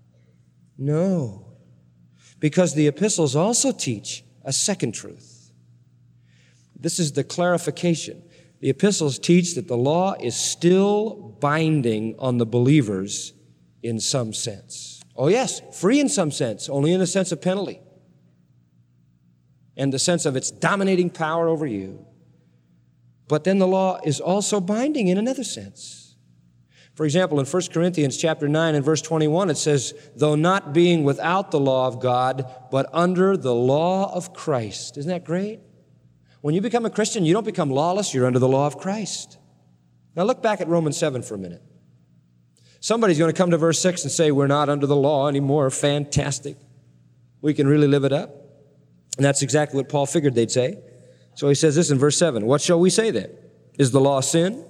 No. Because the epistles also teach a second truth. This is the clarification. The epistles teach that the law is still binding on the believers in some sense. Oh yes, free in some sense, only in the sense of penalty. And the sense of its dominating power over you. But then the law is also binding in another sense. For example, in First Corinthians chapter nine and verse twenty-one, it says, though not being without the law of God, but under the law of Christ. Isn't that great? When you become a Christian, you don't become lawless, you're under the law of Christ. Now look back at Romans seven for a minute. Somebody's going to come to verse six and say, we're not under the law anymore. Fantastic. We can really live it up. And that's exactly what Paul figured they'd say. So he says this in verse seven, what shall we say then? Is the law sin?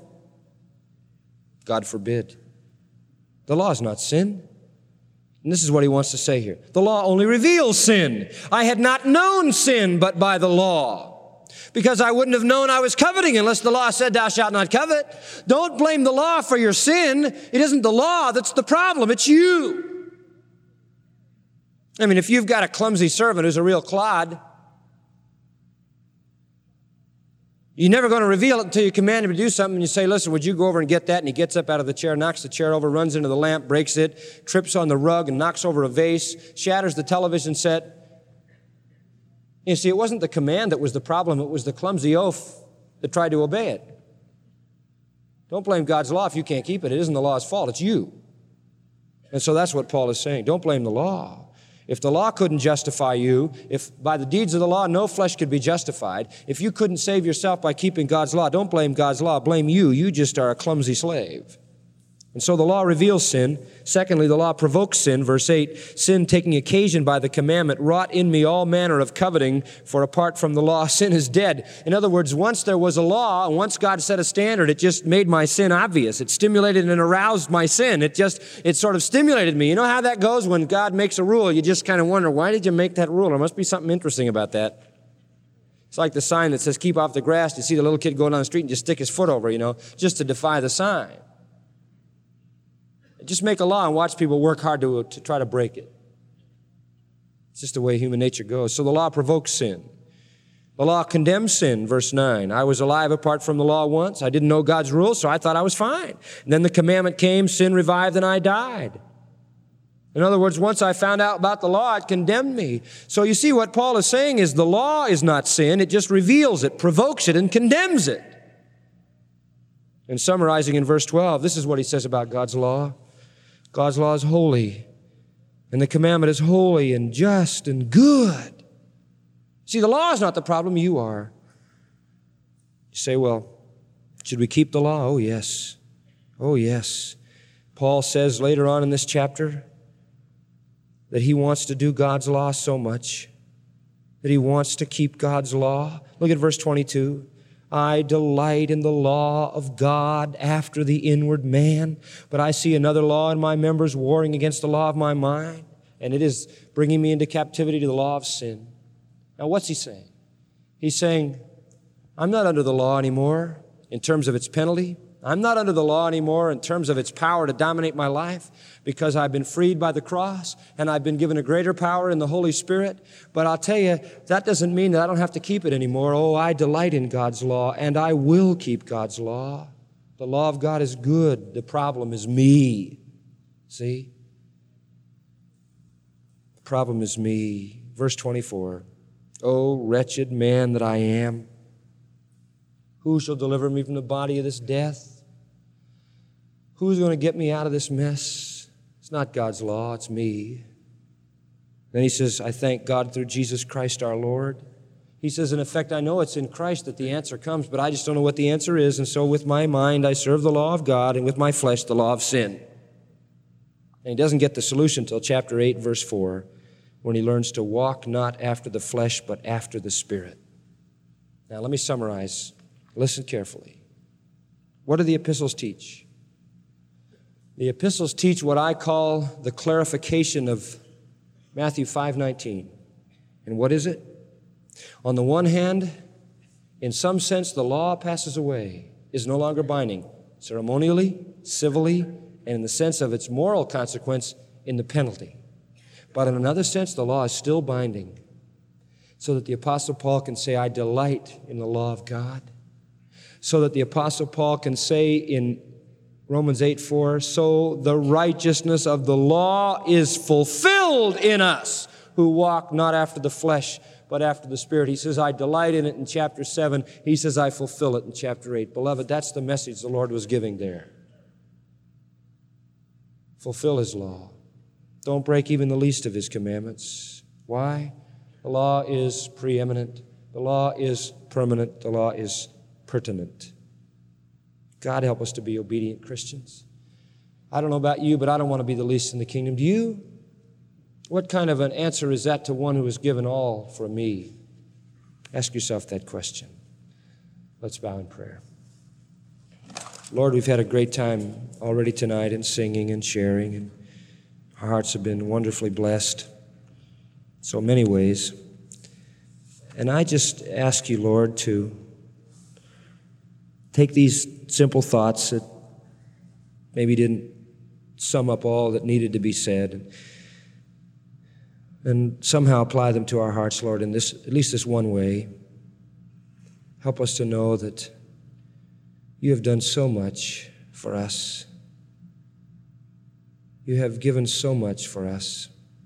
God forbid. The law is not sin. And this is what he wants to say here. The law only reveals sin. I had not known sin but by the law, because I wouldn't have known I was coveting unless the law said thou shalt not covet. Don't blame the law for your sin. It isn't the law that's the problem. It's you. I mean, if you've got a clumsy servant who's a real clod, you're never going to reveal it until you command him to do something and you say, listen, would you go over and get that? And he gets up out of the chair, knocks the chair over, runs into the lamp, breaks it, trips on the rug and knocks over a vase, shatters the television set. You see, it wasn't the command that was the problem. It was the clumsy oaf that tried to obey it. Don't blame God's law if you can't keep it. It isn't the law's fault. It's you. And so that's what Paul is saying. Don't blame the law. If the law couldn't justify you, if by the deeds of the law no flesh could be justified, if you couldn't save yourself by keeping God's law, don't blame God's law. Blame you. You just are a clumsy slave. And so the law reveals sin. Secondly, the law provokes sin. Verse eight, sin taking occasion by the commandment wrought in me all manner of coveting, for apart from the law, sin is dead. In other words, once there was a law, and once God set a standard, it just made my sin obvious. It stimulated and aroused my sin. It just, it sort of stimulated me. You know how that goes when God makes a rule? You just kind of wonder, why did you make that rule? There must be something interesting about that. It's like the sign that says, keep off the grass. You see the little kid going down the street and just stick his foot over, you know, just to defy the sign. Just make a law and watch people work hard to, to try to break it. It's just the way human nature goes. So the law provokes sin. The law condemns sin, verse nine. I was alive apart from the law once. I didn't know God's rules, so I thought I was fine. And then the commandment came, sin revived, and I died. In other words, once I found out about the law, it condemned me. So you see, what Paul is saying is the law is not sin. It just reveals it, provokes it, and condemns it. And summarizing in verse twelve, this is what he says about God's law. God's law is holy, and the commandment is holy and just and good. See, the law is not the problem, you are. You say, well, should we keep the law? Oh, yes. Oh, yes. Paul says later on in this chapter that he wants to do God's law so much, that he wants to keep God's law. Look at verse twenty-two. I delight in the law of God after the inward man, but I see another law in my members warring against the law of my mind, and it is bringing me into captivity to the law of sin. Now, what's he saying? He's saying, I'm not under the law anymore in terms of its penalty. I'm not under the law anymore in terms of its power to dominate my life, because I've been freed by the cross and I've been given a greater power in the Holy Spirit. But I'll tell you, that doesn't mean that I don't have to keep it anymore. Oh, I delight in God's law, and I will keep God's law. The law of God is good. The problem is me. See? The problem is me. Verse twenty-four. Oh, wretched man that I am. Who shall deliver me from the body of this death? Who's going to get me out of this mess? It's not God's law, it's me. Then he says, I thank God through Jesus Christ our Lord. He says, in effect, I know it's in Christ that the answer comes, but I just don't know what the answer is, and so with my mind I serve the law of God, and with my flesh the law of sin. And he doesn't get the solution until chapter eight, verse four, when he learns to walk not after the flesh, but after the Spirit. Now let me summarize. Listen carefully. What do the epistles teach? The epistles teach what I call the clarification of Matthew five nineteen. And what is it? On the one hand, in some sense, the law passes away, is no longer binding, ceremonially, civilly, and in the sense of its moral consequence in the penalty. But in another sense, the law is still binding, so that the Apostle Paul can say, I delight in the law of God. So that the Apostle Paul can say in Romans eight four, so the righteousness of the law is fulfilled in us who walk not after the flesh, but after the Spirit. He says, I delight in it in chapter seven. He says, I fulfill it in chapter eight. Beloved, that's the message the Lord was giving there. Fulfill His law. Don't break even the least of His commandments. Why? The law is preeminent. The law is permanent. The law is pertinent. God help us to be obedient Christians. I don't know about you, but I don't want to be the least in the kingdom. Do you? What kind of an answer is that to one who has given all for me? Ask yourself that question. Let's bow in prayer. Lord, we've had a great time already tonight in singing and sharing, and our hearts have been wonderfully blessed in so many ways. And I just ask you, Lord, to take these simple thoughts that maybe didn't sum up all that needed to be said, and somehow apply them to our hearts, Lord, in this, at least this one way. Help us to know that you have done so much for us. You have given so much for us.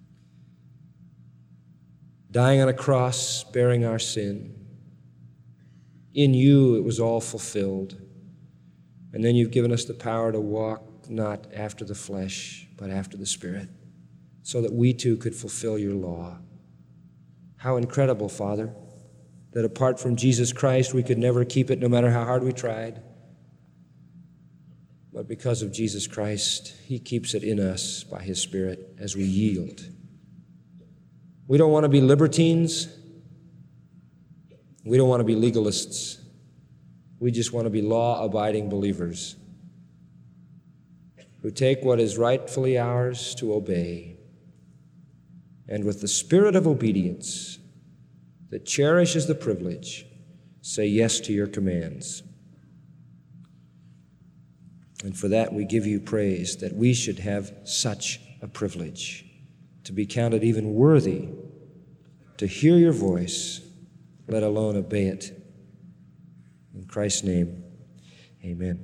Dying on a cross, bearing our sin. In you it was all fulfilled. And then you've given us the power to walk not after the flesh, but after the Spirit, so that we too could fulfill your law. How incredible, Father, that apart from Jesus Christ, we could never keep it no matter how hard we tried. But because of Jesus Christ, he keeps it in us by his Spirit as we yield. We don't want to be libertines. We don't want to be legalists. We just want to be law-abiding believers who take what is rightfully ours to obey, and with the spirit of obedience that cherishes the privilege, say yes to your commands. And for that we give you praise, that we should have such a privilege, to be counted even worthy to hear your voice, let alone obey it. In Christ's name, amen.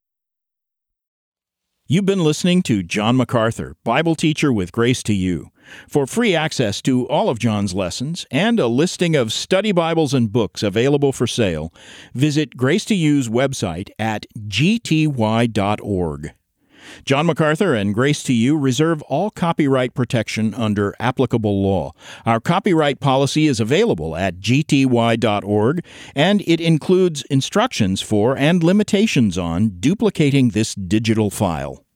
You've been listening to John MacArthur, Bible teacher with Grace to You. For free access to all of John's lessons and a listing of study Bibles and books available for sale, visit Grace to You's website at g t y dot org. John MacArthur and Grace to You reserve all copyright protection under applicable law. Our copyright policy is available at g t y dot org, and it includes instructions for and limitations on duplicating this digital file.